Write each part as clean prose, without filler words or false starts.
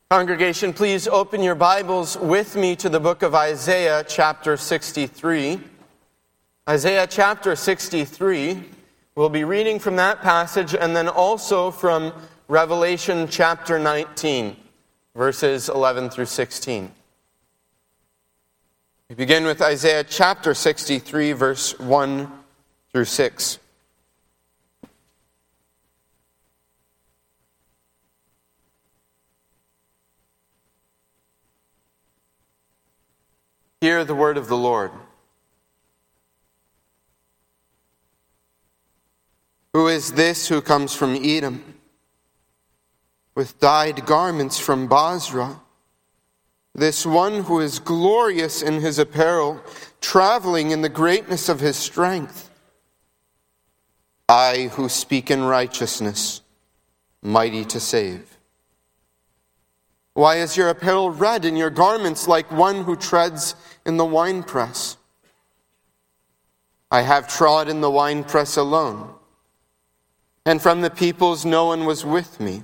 Congregation, please open your Bibles with me to the book of Isaiah, chapter 63. Isaiah chapter 63, we'll be reading from that passage and then also from Revelation chapter 19, verses 11 through 16. We begin with Isaiah chapter 63, verse 1 through 6. Hear the word of the Lord. Who is this who comes from Edom, with dyed garments from Basra? This one who is glorious in his apparel, traveling in the greatness of his strength. I who speak in righteousness, mighty to save. Why is your apparel red and your garments like one who treads in the winepress? I have trod in the winepress alone, and from the peoples no one was with me.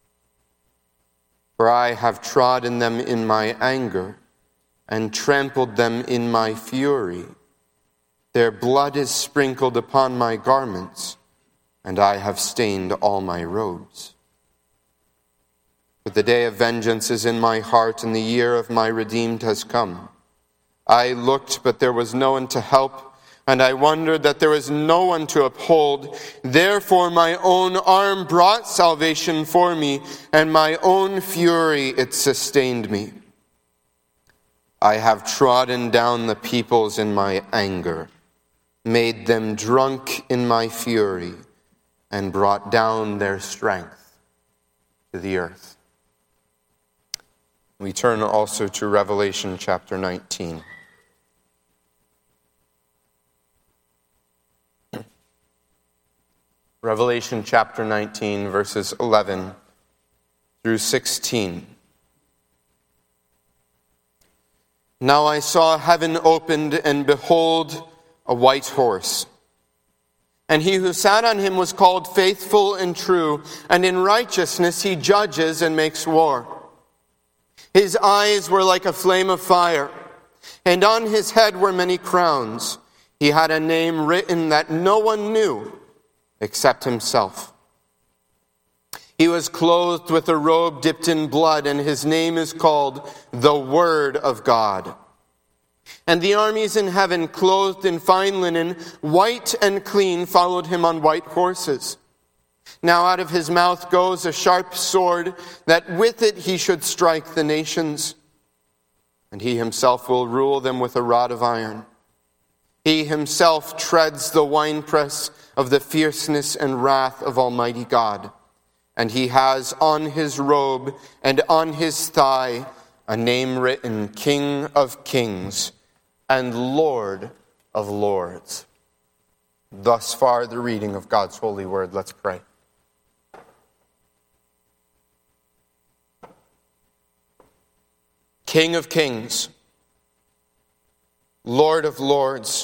For I have trodden them in my anger, and trampled them in my fury. Their blood is sprinkled upon my garments, and I have stained all my robes. But the day of vengeance is in my heart, and the year of my redeemed has come. I looked, but there was no one to help, and I wondered that there was no one to uphold. Therefore my own arm brought salvation for me, and my own fury it sustained me. I have trodden down the peoples in my anger, made them drunk in my fury, and brought down their strength to the earth. We turn also to Revelation chapter 19. Revelation chapter 19, verses 11 through 16. Now I saw heaven opened, and behold, a white horse. And he who sat on him was called Faithful and True, and in righteousness he judges and makes war. His eyes were like a flame of fire, and on his head were many crowns. He had a name written that no one knew except himself. He was clothed with a robe dipped in blood, and his name is called the Word of God. And the armies in heaven, clothed in fine linen, white and clean, followed him on white horses. Now out of his mouth goes a sharp sword, that with it he should strike the nations. And he himself will rule them with a rod of iron. He himself treads the winepress of the fierceness and wrath of Almighty God. And he has on his robe and on his thigh a name written, King of Kings and Lord of Lords. Thus far the reading of God's holy word. Let's pray. King of Kings, Lord of Lords,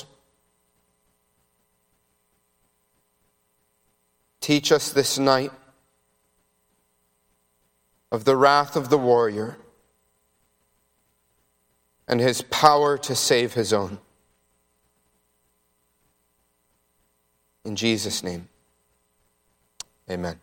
teach us this night of the wrath of the warrior and his power to save his own. In Jesus' name, amen.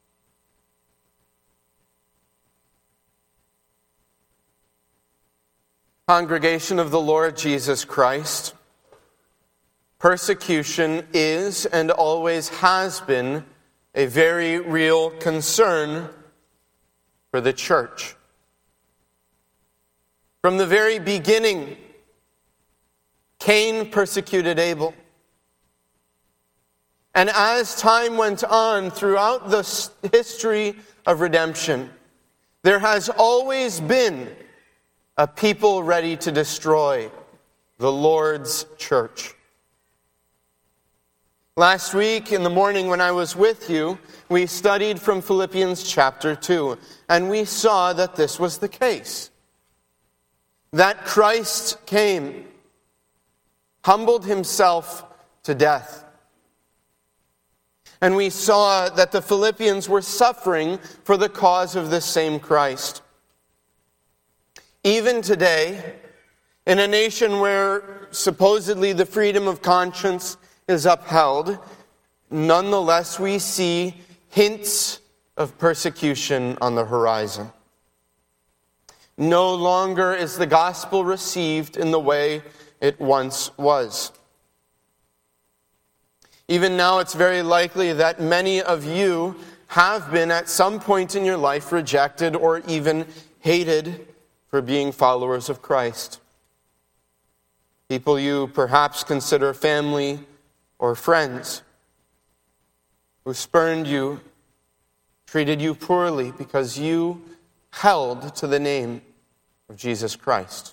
Congregation of the Lord Jesus Christ, persecution is and always has been a very real concern for the church. From the very beginning, Cain persecuted Abel. And as time went on throughout the history of redemption, there has always been a people ready to destroy the Lord's church. Last week in the morning when I was with you, we studied from Philippians chapter 2, and we saw that this was the case. That Christ came, humbled himself to death. And we saw that the Philippians were suffering for the cause of this same Christ. Even today, in a nation where supposedly the freedom of conscience is upheld, nonetheless we see hints of persecution on the horizon. No longer is the gospel received in the way it once was. Even now, it's very likely that many of you have been at some point in your life rejected or even hated for being followers of Christ. People you perhaps consider family or friends who spurned you, treated you poorly because you held to the name of Jesus Christ.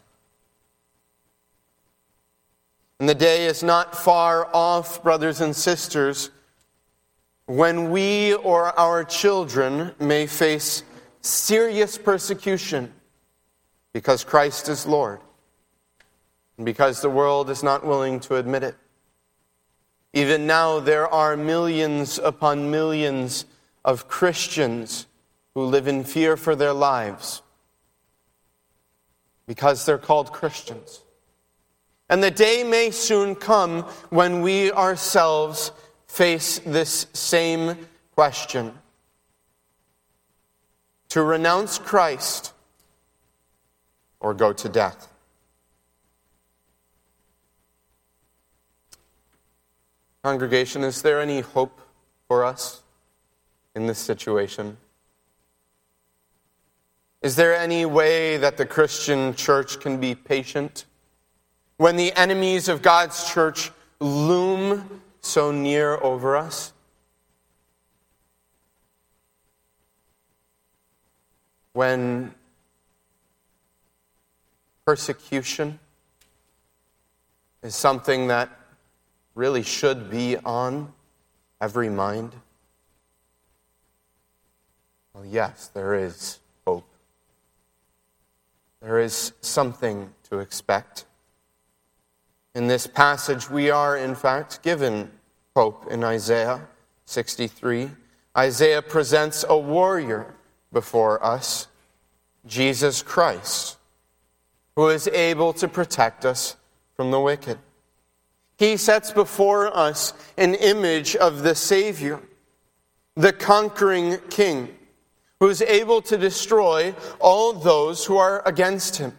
And the day is not far off, brothers and sisters, when we or our children may face serious persecution because Christ is Lord, and because the world is not willing to admit it. Even now, there are millions upon millions of Christians who live in fear for their lives because they're called Christians. And the day may soon come when we ourselves face this same question: to renounce Christ or go to death. Congregation, is there any hope for us in this situation? Is there any way that the Christian church can be patient when the enemies of God's church loom so near over us? When persecution is something that really should be on every mind? Well, yes, there is hope. There is something to expect. In this passage, we are, in fact, given hope in Isaiah 63. Isaiah presents a warrior before us, Jesus Christ, who is able to protect us from the wicked. He sets before us an image of the Savior, the conquering King, who is able to destroy all those who are against him.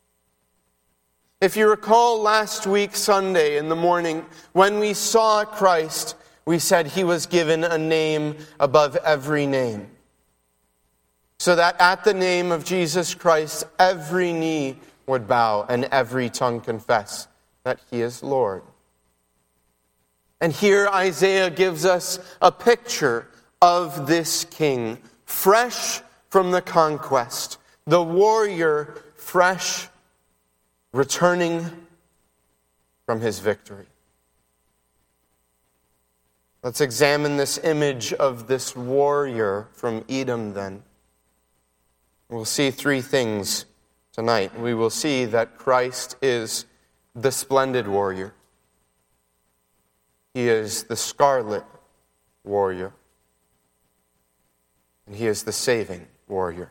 If you recall last week, Sunday in the morning, when we saw Christ, we said he was given a name above every name, so that at the name of Jesus Christ, every knee would bow and every tongue confess that he is Lord. And here Isaiah gives us a picture of this king, fresh from the conquest, the warrior fresh, returning from his victory. Let's examine this image of this warrior from Edom then. We'll see three things tonight. We will see that Christ is the splendid warrior. He is the scarlet warrior. And he is the saving warrior.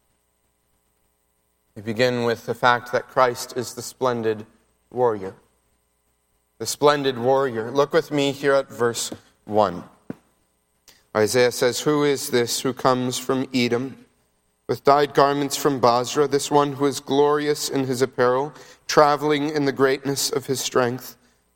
We begin with the fact that Christ is the splendid warrior. The splendid warrior. Look with me here at verse 1. Isaiah says, "Who is this who comes from Edom, with dyed garments from Basra, this one who is glorious in his apparel, traveling in the greatness of his strength?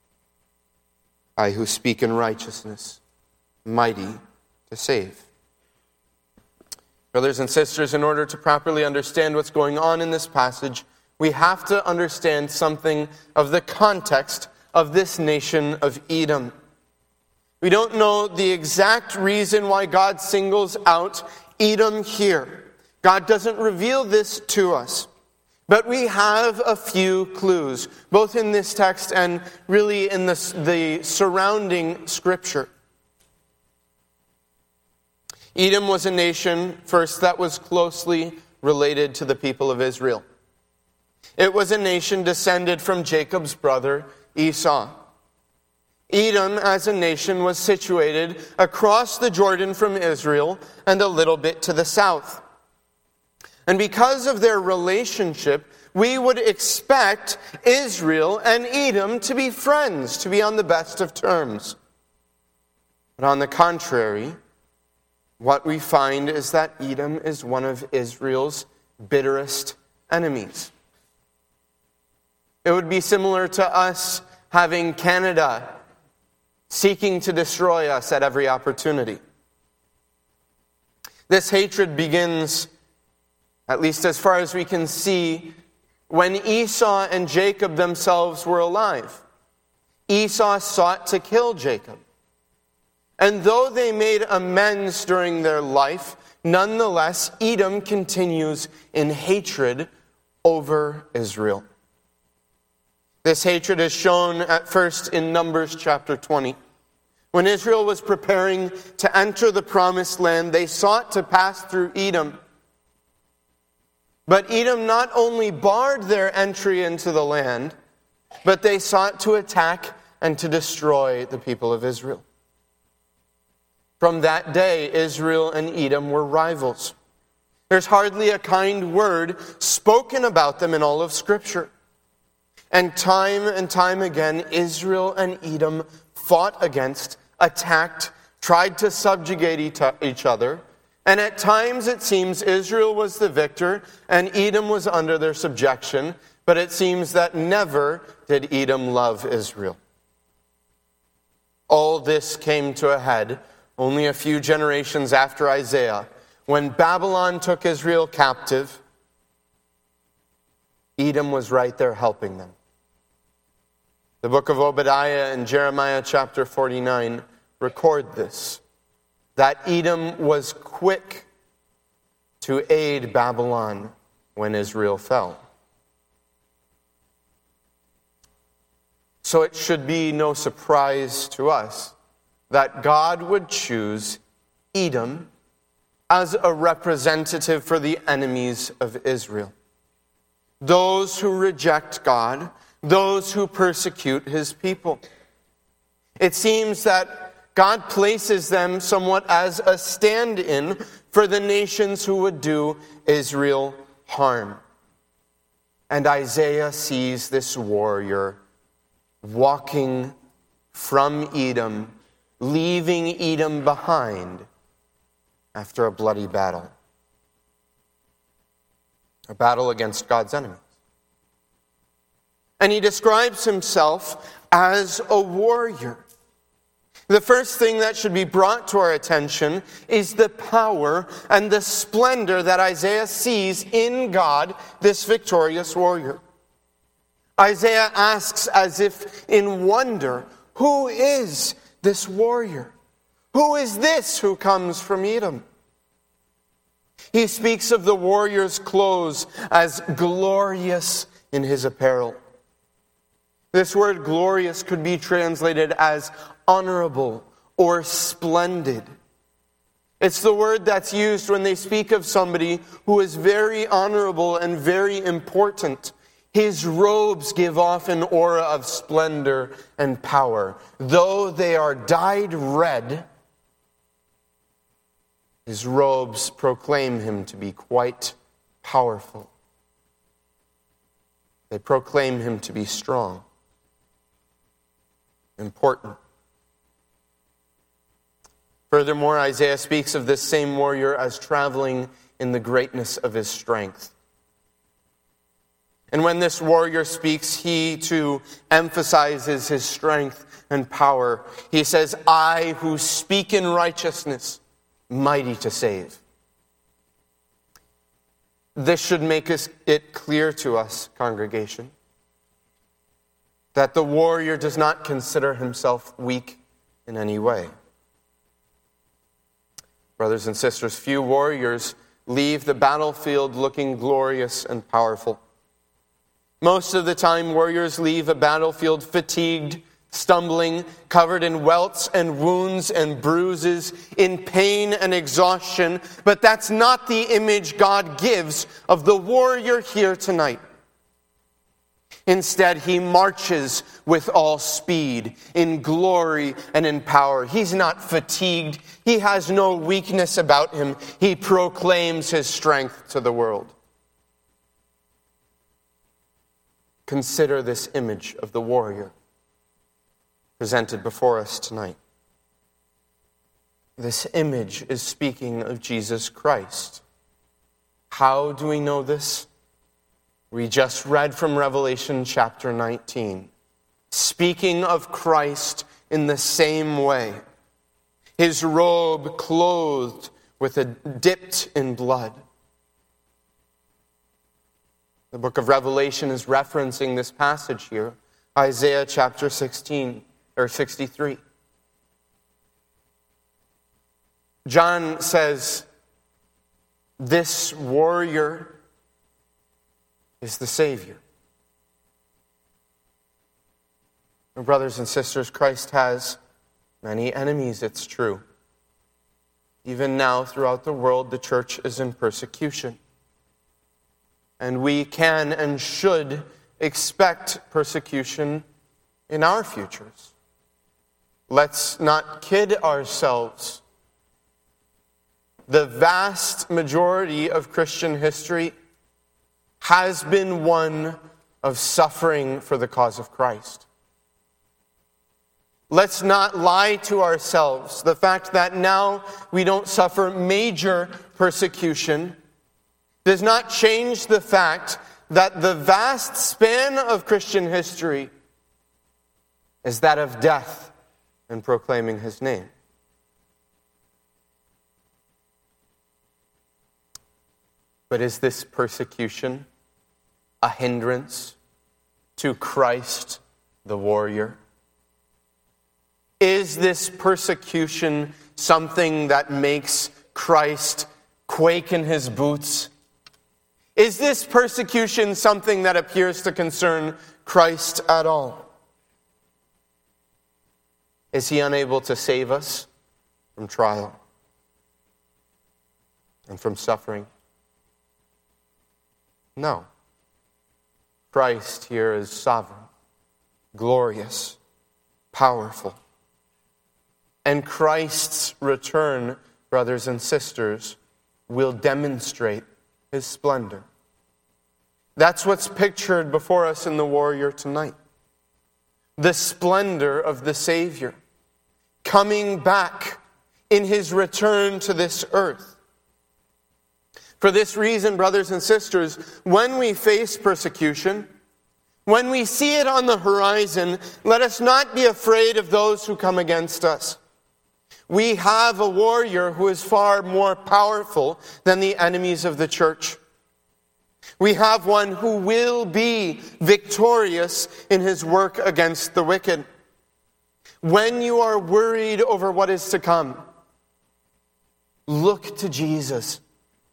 I who speak in righteousness, mighty to save." Brothers and sisters, in order to properly understand what's going on in this passage, we have to understand something of the context of this nation of Edom. We don't know the exact reason why God singles out Edom here. God doesn't reveal this to us. But we have a few clues, both in this text and really in the surrounding scripture. Edom was a nation, first, that was closely related to the people of Israel. It was a nation descended from Jacob's brother, Esau. Edom, as a nation, was situated across the Jordan from Israel and a little bit to the south. And because of their relationship, we would expect Israel and Edom to be friends, to be on the best of terms. But on the contrary, what we find is that Edom is one of Israel's bitterest enemies. It would be similar to us having Canada seeking to destroy us at every opportunity. This hatred begins, at least as far as we can see, when Esau and Jacob themselves were alive. Esau sought to kill Jacob. And though they made amends during their life, nonetheless, Edom continues in hatred over Israel. This hatred is shown at first in Numbers chapter 20. When Israel was preparing to enter the promised land, they sought to pass through Edom. But Edom not only barred their entry into the land, but they sought to attack and to destroy the people of Israel. From that day, Israel and Edom were rivals. There's hardly a kind word spoken about them in all of Scripture. And time again, Israel and Edom fought against, attacked, tried to subjugate each other. And at times it seems Israel was the victor and Edom was under their subjection. But it seems that never did Edom love Israel. All this came to a head only a few generations after Isaiah, when Babylon took Israel captive. Edom was right there helping them. The book of Obadiah and Jeremiah chapter 49 record this, that Edom was quick to aid Babylon when Israel fell. So it should be no surprise to us that God would choose Edom as a representative for the enemies of Israel. Those who reject God, those who persecute his people. It seems that God places them somewhat as a stand-in for the nations who would do Israel harm. And Isaiah sees this warrior walking from Edom, leaving Edom behind after a bloody battle. A battle against God's enemies. And he describes himself as a warrior. The first thing that should be brought to our attention is the power and the splendor that Isaiah sees in God, this victorious warrior. Isaiah asks as if in wonder, who is this warrior? Who is this who comes from Edom? He speaks of the warrior's clothes as glorious in his apparel. This word glorious could be translated as honorable or splendid. It's the word that's used when they speak of somebody who is very honorable and very important. His robes give off an aura of splendor and power. Though they are dyed red, his robes proclaim him to be quite powerful. They proclaim him to be strong, important. Furthermore, Isaiah speaks of this same warrior as traveling in the greatness of his strength. And when this warrior speaks, he too emphasizes his strength and power. He says, I who speak in righteousness, mighty to save. This should make it clear to us, congregation, that the warrior does not consider himself weak in any way. Brothers and sisters, few warriors leave the battlefield looking glorious and powerful. Most of the time, warriors leave a battlefield fatigued, stumbling, covered in welts and wounds and bruises, in pain and exhaustion. But that's not the image God gives of the warrior here tonight. Instead, he marches with all speed, in glory and in power. He's not fatigued. He has no weakness about him. He proclaims his strength to the world. Consider this image of the warrior presented before us tonight. This image is speaking of Jesus Christ. How do we know this? We just read from Revelation chapter 19, speaking of Christ in the same way. His robe clothed with dipped in blood. The book of Revelation is referencing this passage here, Isaiah chapter 63. John says, this warrior is the Savior. My brothers and sisters, Christ has many enemies, it's true. Even now, throughout the world, the church is in persecution. And we can and should expect persecution in our futures. Let's not kid ourselves. The vast majority of Christian history has been one of suffering for the cause of Christ. Let's not lie to ourselves. The fact that now we don't suffer major persecution does not change the fact that the vast span of Christian history is that of death and proclaiming his name. But is this persecution a hindrance to Christ the warrior? Is this persecution something that makes Christ quake in his boots? Is this persecution something that appears to concern Christ at all? Is he unable to save us from trial and from suffering? No. Christ here is sovereign, glorious, powerful. And Christ's return, brothers and sisters, will demonstrate his splendor. That's what's pictured before us in the warrior tonight. The splendor of the Savior coming back in his return to this earth. For this reason, brothers and sisters, when we face persecution, when we see it on the horizon, let us not be afraid of those who come against us. We have a warrior who is far more powerful than the enemies of the church. We have one who will be victorious in his work against the wicked. When you are worried over what is to come, look to Jesus,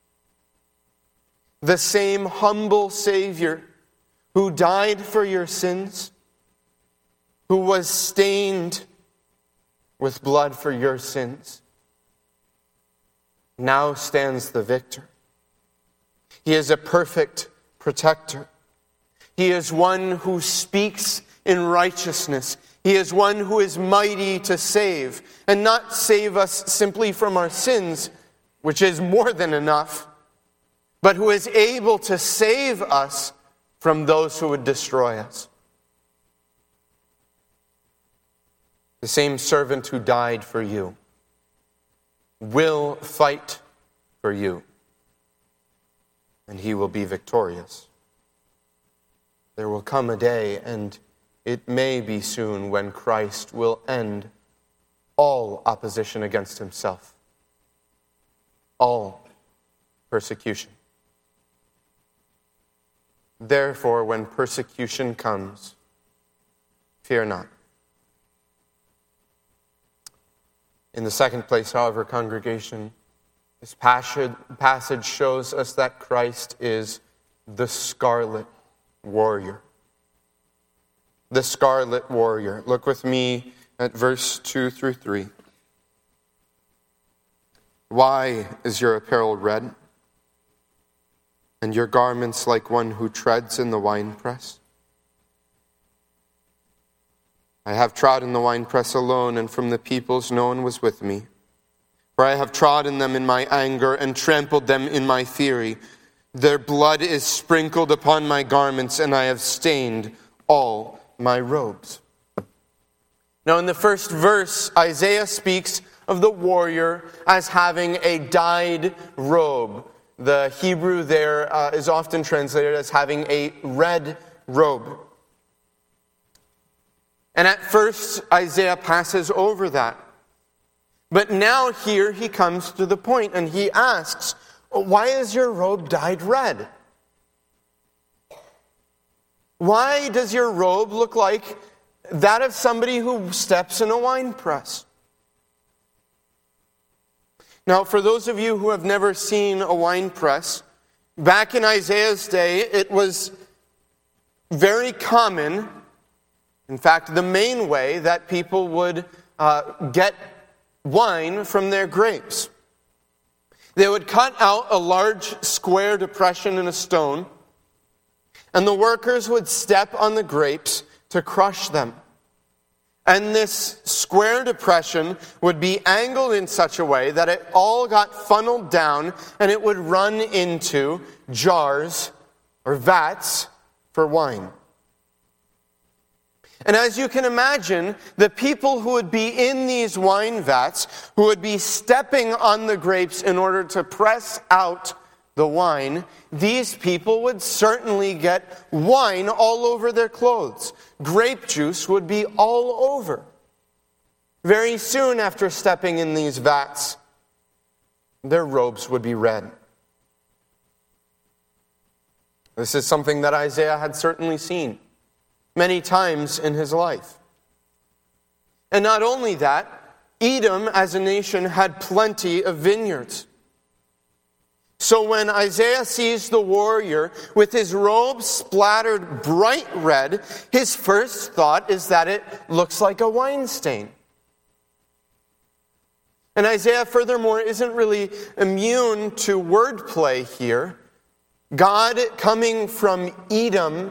the same humble Savior who died for your sins, who was stained with blood for your sins, now stands the victor. He is a perfect protector. He is one who speaks in righteousness. He is one who is mighty to save, and not save us simply from our sins, which is more than enough, but who is able to save us from those who would destroy us. The same servant who died for you will fight for you, and he will be victorious. There will come a day, and it may be soon, when Christ will end all opposition against himself, all persecution. Therefore, when persecution comes, fear not. In the second place, however, congregation, this passage shows us that Christ is the scarlet warrior. The scarlet warrior. Look with me at verse 2 through 3. Why is your apparel red, and your garments like one who treads in the winepress? I have trodden the winepress alone, and from the peoples no one was with me. For I have trodden them in my anger and trampled them in my fury. Their blood is sprinkled upon my garments, and I have stained all my robes. Now in the first verse, Isaiah speaks of the warrior as having a dyed robe. The Hebrew there is often translated as having a red robe. And at first, Isaiah passes over that. But now here he comes to the point and he asks, why is your robe dyed red? Why does your robe look like that of somebody who steps in a winepress? Now, for those of you who have never seen a winepress, back in Isaiah's day, it was very common, in fact, the main way that people would get wine from their grapes. They would cut out a large square depression in a stone, and the workers would step on the grapes to crush them. And this square depression would be angled in such a way that it all got funneled down and it would run into jars or vats for wine. And as you can imagine, the people who would be in these wine vats, who would be stepping on the grapes in order to press out the wine, these people would certainly get wine all over their clothes. Grape juice would be all over. Very soon after stepping in these vats, their robes would be red. This is something that Isaiah had certainly seen many times in his life. And not only that, Edom as a nation had plenty of vineyards. So when Isaiah sees the warrior with his robe splattered bright red, his first thought is that it looks like a wine stain. And Isaiah, furthermore, isn't really immune to wordplay here. God coming from Edom,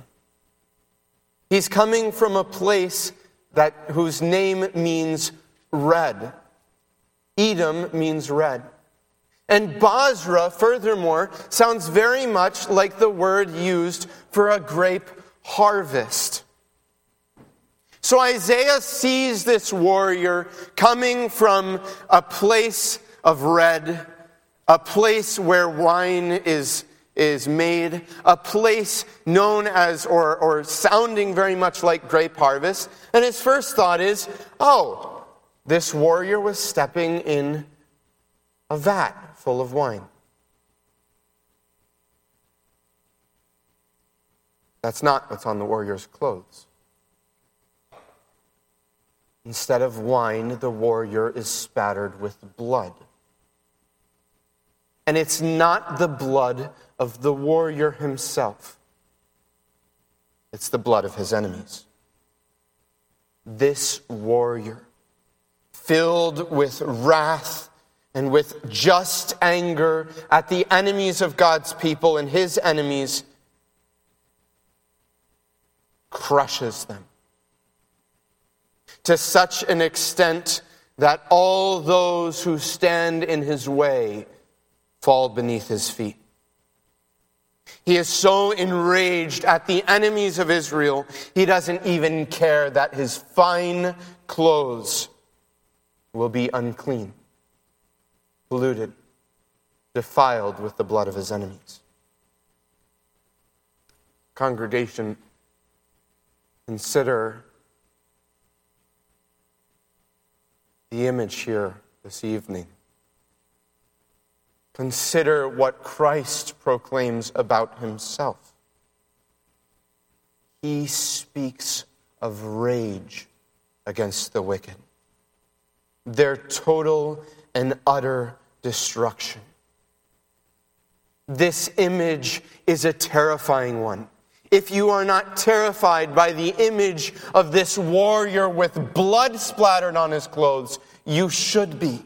he's coming from a place whose name means red. Edom means red. And Basra, furthermore, sounds very much like the word used for a grape harvest. So Isaiah sees this warrior coming from a place of red, a place where wine is made, a place known as, or sounding very much like grape harvest. And his first thought is, oh, this warrior was stepping in a vat full of wine. That's not what's on the warrior's clothes. Instead of wine, the warrior is spattered with blood. And it's not the blood of the warrior himself. It's the blood of his enemies. This warrior, filled with wrath and with just anger at the enemies of God's people and his enemies, crushes them to such an extent that all those who stand in his way fall beneath his feet. He is so enraged at the enemies of Israel, he doesn't even care that his fine clothes will be unclean, polluted, defiled with the blood of his enemies. Congregation, consider the image here this evening. Consider what Christ proclaims about himself. He speaks of rage against the wicked, their total and utter destruction. This image is a terrifying one. If you are not terrified by the image of this warrior with blood splattered on his clothes, you should be.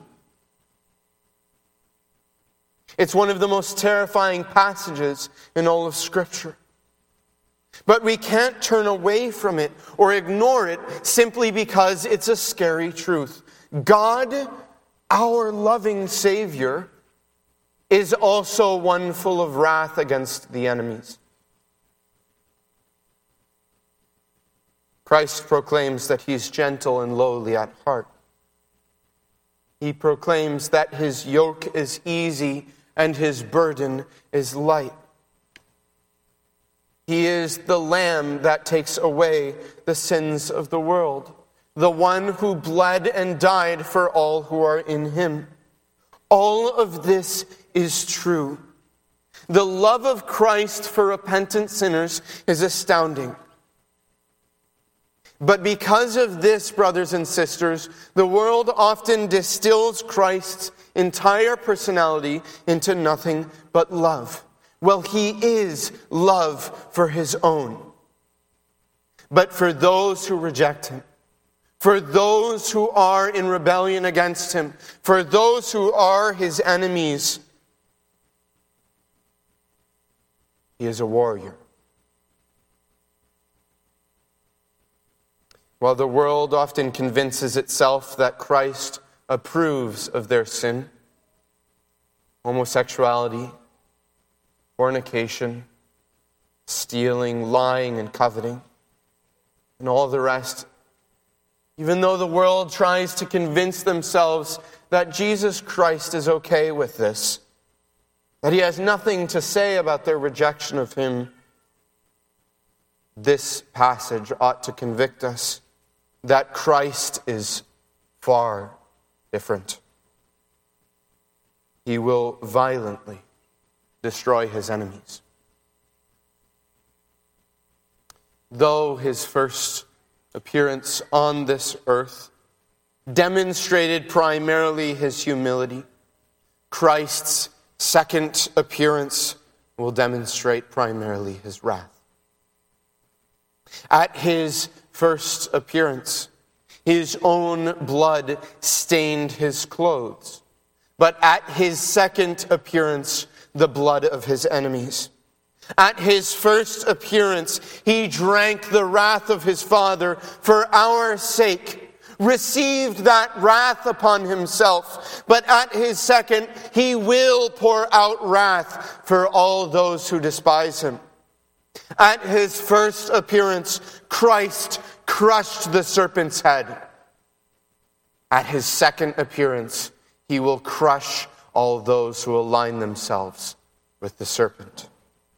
It's one of the most terrifying passages in all of Scripture. But we can't turn away from it or ignore it simply because it's a scary truth. God, our loving Savior, is also one full of wrath against the enemies. Christ proclaims that he's gentle and lowly at heart. He proclaims that his yoke is easy and his burden is light. He is the Lamb that takes away the sins of the world, the one who bled and died for all who are in him. All of this is true. The love of Christ for repentant sinners is astounding. But because of this, brothers and sisters, the world often distills Christ's entire personality into nothing but love. Well, he is love for his own. But for those who reject him, for those who are in rebellion against him, for those who are his enemies, he is a warrior. While the world often convinces itself that Christ approves of their sin, homosexuality, fornication, stealing, lying, and coveting, and all the rest, even though the world tries to convince themselves that Jesus Christ is okay with this, that he has nothing to say about their rejection of him, this passage ought to convict us that Christ is far different. He will violently destroy his enemies. Though his first appearance on this earth demonstrated primarily his humility, Christ's second appearance will demonstrate primarily his wrath. At his first appearance, his own blood stained his clothes. But at his second appearance, the blood of his enemies. At his first appearance, he drank the wrath of his Father for our sake, received that wrath upon himself. But at his second, he will pour out wrath for all those who despise him. At his first appearance, Christ crushed the serpent's head. At his second appearance, he will crush all those who align themselves with the serpent.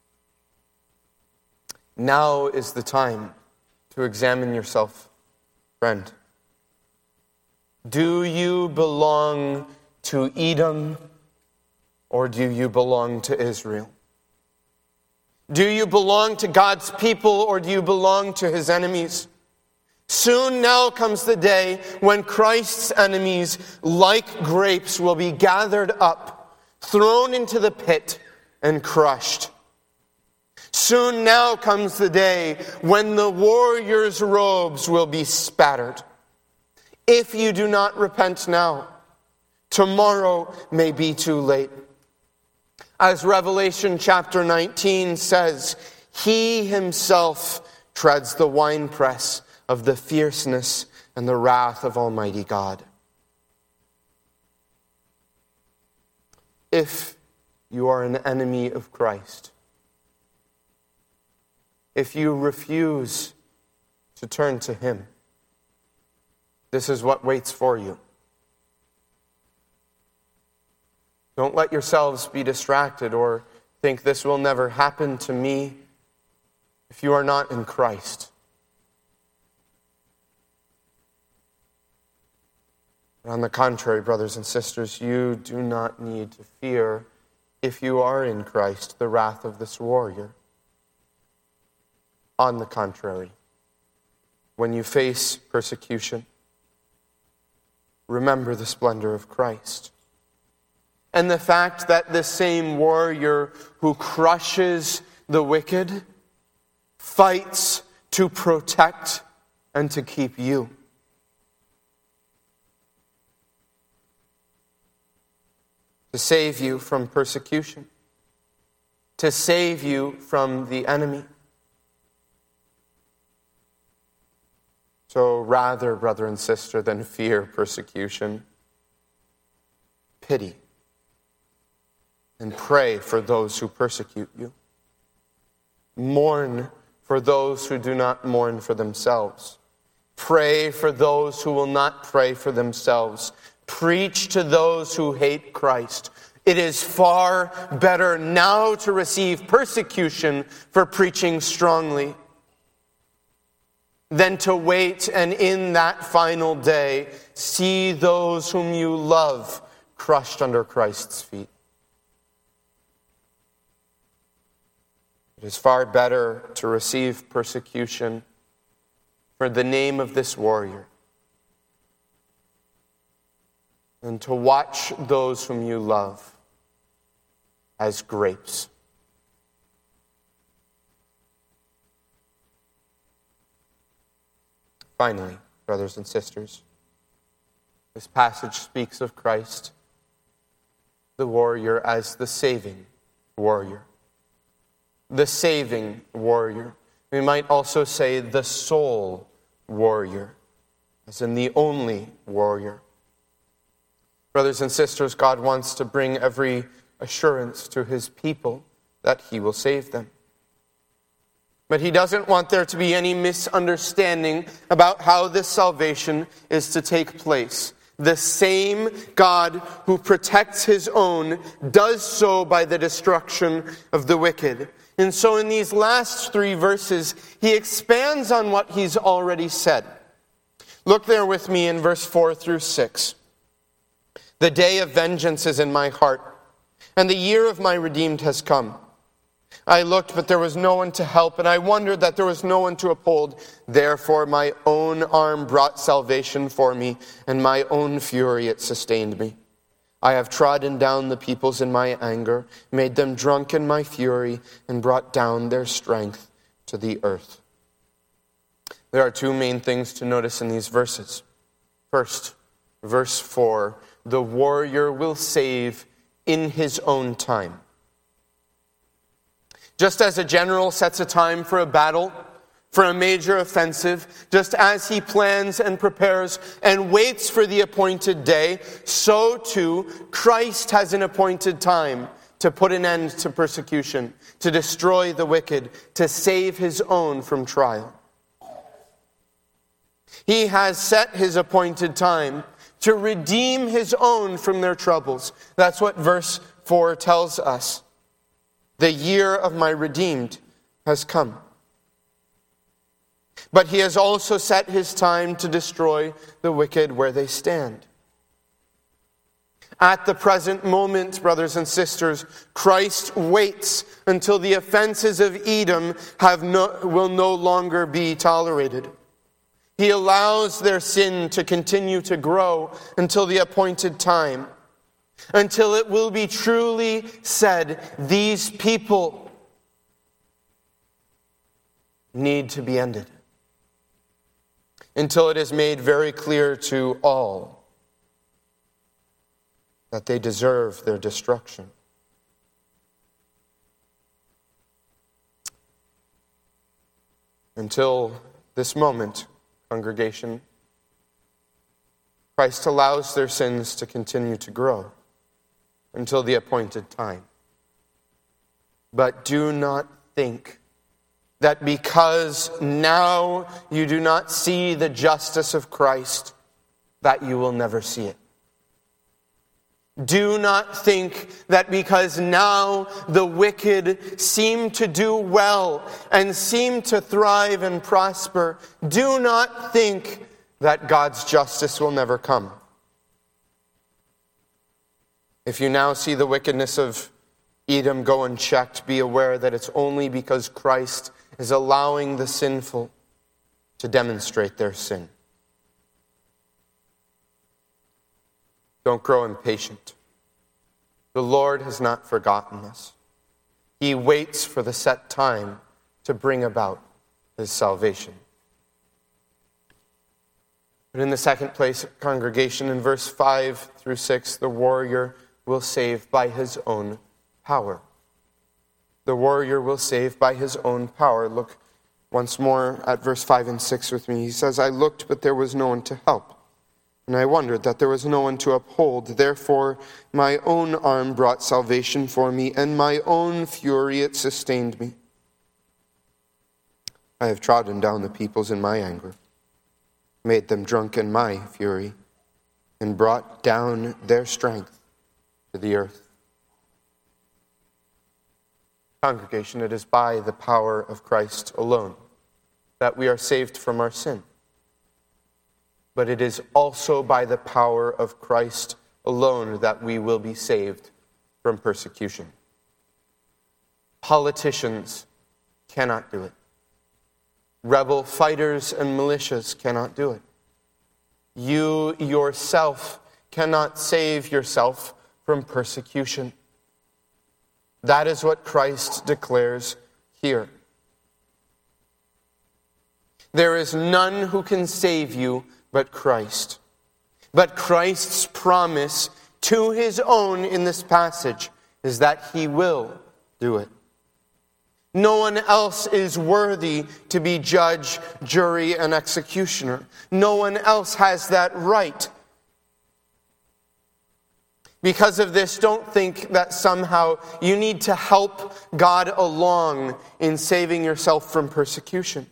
Now is the time to examine yourself, friend. Do you belong to Edom, or do you belong to Israel? Do you belong to God's people, or do you belong to his enemies? Soon now comes the day when Christ's enemies, like grapes, will be gathered up, thrown into the pit, and crushed. Soon now comes the day when the warrior's robes will be spattered. If you do not repent now, tomorrow may be too late. As Revelation chapter 19 says, he himself treads the winepress of the fierceness and the wrath of Almighty God. If you are an enemy of Christ, if you refuse to turn to him, this is what waits for you. Don't let yourselves be distracted or think this will never happen to me if you are not in Christ. On the contrary, brothers and sisters, you do not need to fear, if you are in Christ, the wrath of this warrior. On the contrary, when you face persecution, remember the splendor of Christ. And the fact that the same warrior who crushes the wicked fights to protect and to keep you. To save you from persecution. To save you from the enemy. So rather, brother and sister, than fear persecution, pity and pray for those who persecute you. Mourn for those who do not mourn for themselves. Pray for those who will not pray for themselves. Preach to those who hate Christ. It is far better now to receive persecution for preaching strongly than to wait and in that final day see those whom you love crushed under Christ's feet. It is far better to receive persecution for the name of this warrior than to watch those whom you love as grapes. Finally, brothers and sisters, this passage speaks of Christ, the warrior, as the saving warrior. The saving warrior. We might also say the sole warrior, as in the only warrior. Brothers and sisters, God wants to bring every assurance to his people that he will save them. But he doesn't want there to be any misunderstanding about how this salvation is to take place. The same God who protects his own does so by the destruction of the wicked. And so in these last 3 verses, he expands on what he's already said. Look there with me in verse 4 through 6. The day of vengeance is in my heart, and the year of my redeemed has come. I looked, but there was no one to help, and I wondered that there was no one to uphold. Therefore my own arm brought salvation for me, and my own fury it sustained me. I have trodden down the peoples in my anger, made them drunk in my fury, and brought down their strength to the earth. There are 2 main things to notice in these verses. First, verse 4, the warrior will save in his own time. Just as a general sets a time for a battle, for a major offensive, just as he plans and prepares and waits for the appointed day, so too Christ has an appointed time to put an end to persecution, to destroy the wicked, to save his own from trial. He has set his appointed time to redeem his own from their troubles. That's what verse 4 tells us. The year of my redeemed has come. But he has also set his time to destroy the wicked where they stand. At the present moment, brothers and sisters, Christ waits until the offenses of Edom will no longer be tolerated. He allows their sin to continue to grow until the appointed time, until it will be truly said, these people need to be ended. Until it is made very clear to all that they deserve their destruction. Until this moment, congregation, Christ allows their sins to continue to grow until the appointed time. But do not think that because now you do not see the justice of Christ, that you will never see it. Do not think that because now the wicked seem to do well and seem to thrive and prosper, do not think that God's justice will never come. If you now see the wickedness of Edom go unchecked, be aware that it's only because Christ is allowing the sinful to demonstrate their sin. Don't grow impatient. The Lord has not forgotten us. He waits for the set time to bring about his salvation. But in the second place, congregation, in verse 5 through 6, the warrior will save by his own power. The warrior will save by his own power. Look once more at verse 5 and 6 with me. He says, I looked, but there was no one to help. And I wondered that there was no one to uphold. Therefore, my own arm brought salvation for me, and my own fury it sustained me. I have trodden down the peoples in my anger, made them drunk in my fury, and brought down their strength to the earth. Congregation, it is by the power of Christ alone that we are saved from our sin. But it is also by the power of Christ alone that we will be saved from persecution. Politicians cannot do it. Rebel fighters and militias cannot do it. You yourself cannot save yourself from persecution. That is what Christ declares here. There is none who can save you but Christ. But Christ's promise to his own in this passage is that he will do it. No one else is worthy to be judge, jury, and executioner. No one else has that right. Because of this, don't think that somehow you need to help God along in saving yourself from persecution.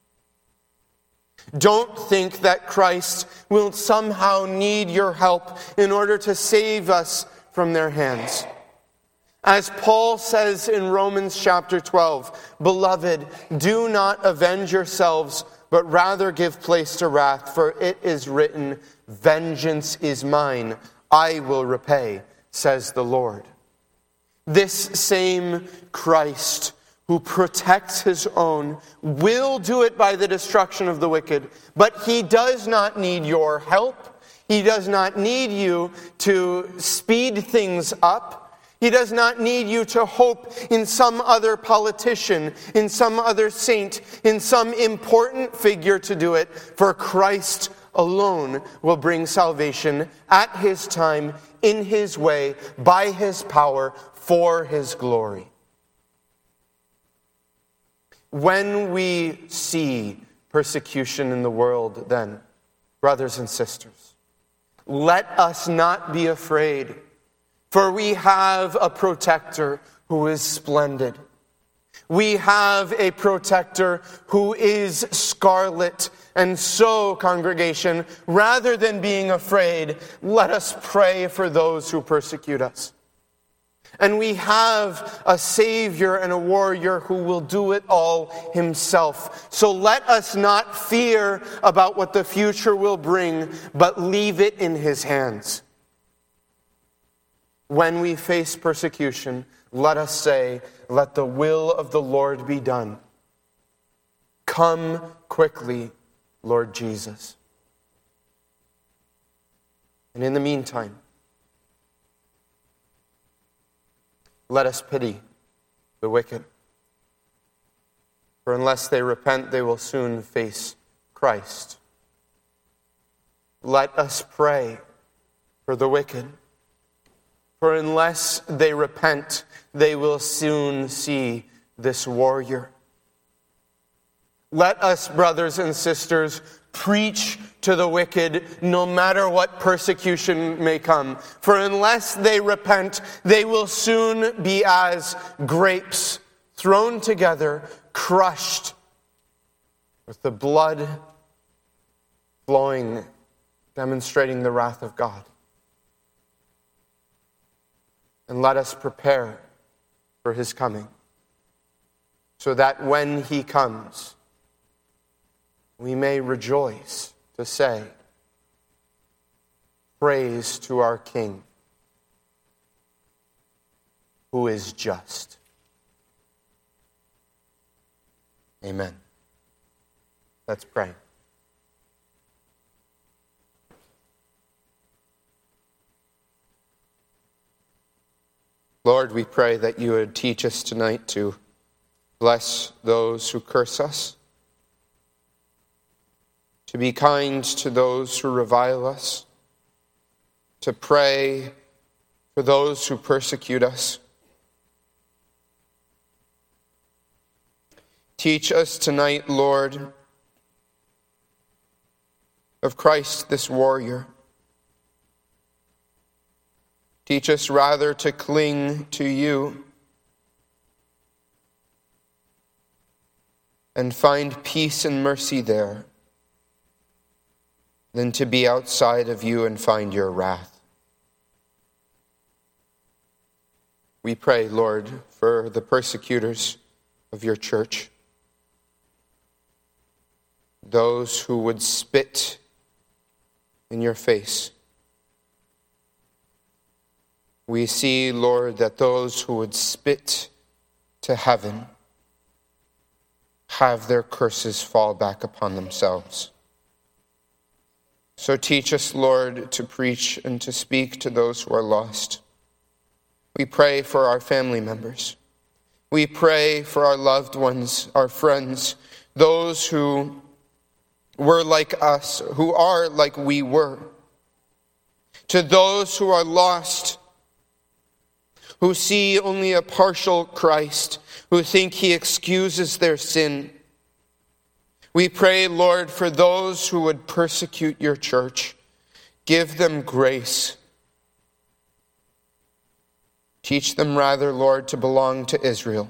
Don't think that Christ will somehow need your help in order to save us from their hands. As Paul says in Romans chapter 12, Beloved, do not avenge yourselves, but rather give place to wrath, for it is written, Vengeance is mine, I will repay, says the Lord. This same Christ who protects his own will do it by the destruction of the wicked, but he does not need your help. He does not need you to speed things up. He does not need you to hope in some other politician, in some other saint, in some important figure to do it, for Christ alone will bring salvation at his time, in his way, by his power, for his glory. When we see persecution in the world, then, brothers and sisters, let us not be afraid, for we have a protector who is splendid. We have a protector who is scarlet. And so, congregation, rather than being afraid, let us pray for those who persecute us. And we have a Savior and a warrior who will do it all himself. So let us not fear about what the future will bring, but leave it in his hands. When we face persecution, let us say, let the will of the Lord be done. Come quickly, Lord Jesus. And in the meantime, let us pity the wicked. For unless they repent, they will soon face Christ. Let us pray for the wicked. For unless they repent, they will soon see this warrior. Let us, brothers and sisters, preach to the wicked no matter what persecution may come. For unless they repent, they will soon be as grapes thrown together, crushed, with the blood flowing, demonstrating the wrath of God. And let us prepare for his coming, so that when he comes, we may rejoice to say, Praise to our King, who is just. Amen. Let's pray. Lord, we pray that you would teach us tonight to bless those who curse us, to be kind to those who revile us, to pray for those who persecute us. Teach us tonight, Lord, of Christ, this warrior. Teach us rather to cling to you and find peace and mercy there than to be outside of you and find your wrath. We pray, Lord, for the persecutors of your church, those who would spit in your face. We see, Lord, that those who would spit to heaven have their curses fall back upon themselves. So teach us, Lord, to preach and to speak to those who are lost. We pray for our family members. We pray for our loved ones, our friends, those who were like us, who are like we were. To those who are lost, who see only a partial Christ, who think he excuses their sin. We pray, Lord, for those who would persecute your church. Give them grace. Teach them rather, Lord, to belong to Israel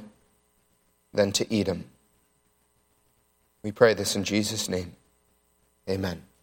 than to Edom. We pray this in Jesus' name. Amen.